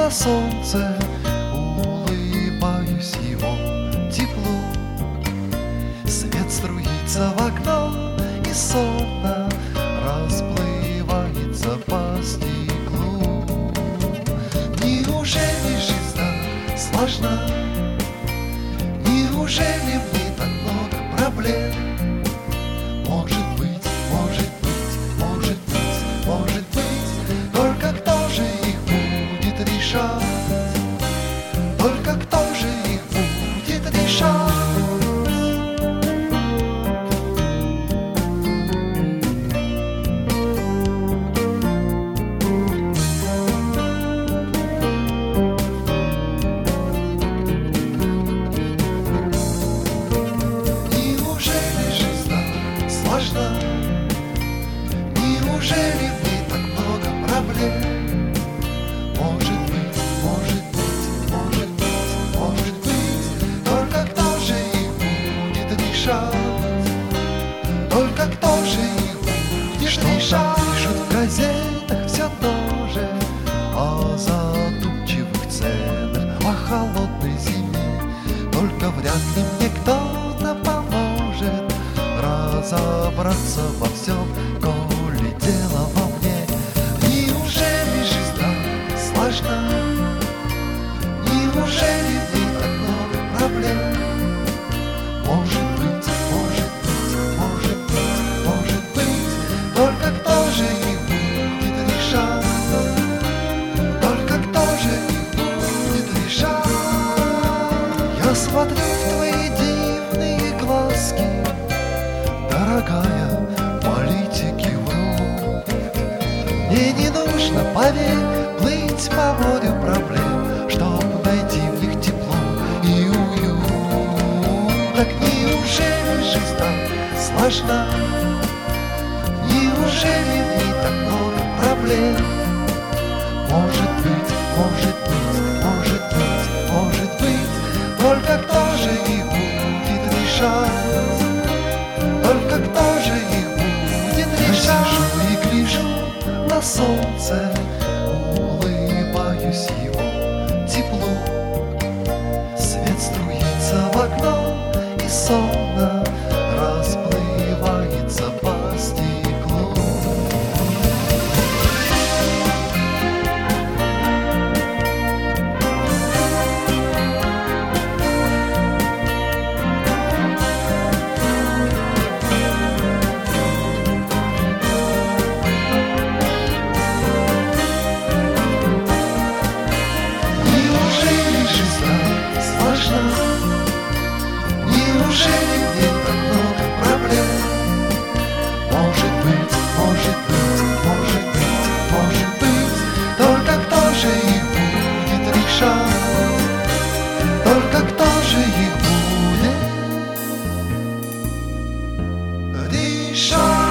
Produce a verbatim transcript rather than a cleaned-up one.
на солнце, улыбаюсь его теплу. Свет струится в окно и сонно расплывается по стеклу. Неужели жизнь так сложна? Неужели в ней так много проблем? Может быть, может быть, может быть, может быть, только кто же их будет решать? Только кто же их будет решать? Неужели в ней так много проблем? Может быть, может быть, может быть, может быть, только кто же их будет решать? Только кто же их будет что решать? Пишут в газетах все то же о задумчивых ценах, о холодной зиме. Только вряд ли мне кто-то поможет разобраться во всем, коли дело во мне. Неужели жизнь так сложна? Неужели в ней так много проблем? Может быть, может быть, может быть, может быть, только кто же их будет решать? Только кто же их будет решать? Я смотрю в твои дивные глазки, дорогая, политики врут. Мне не нужно, поверь, плыть по морю проблем, чтоб найти в них тепло и уют. Так неужели жизнь так сложна? Неужели в ней так много проблем? Может быть, может быть, может быть, может быть, только кто же их будет решать? Только кто же их будет решать? Я сижу и гляжу на солнце, улыбаюсь его теплу. Свет струится в окно и сонно расплывается по стеклу. Неужели в ней так много проблем? Может быть, может быть, может быть, может быть, только кто же их будет решать? Только кто же их будет решать?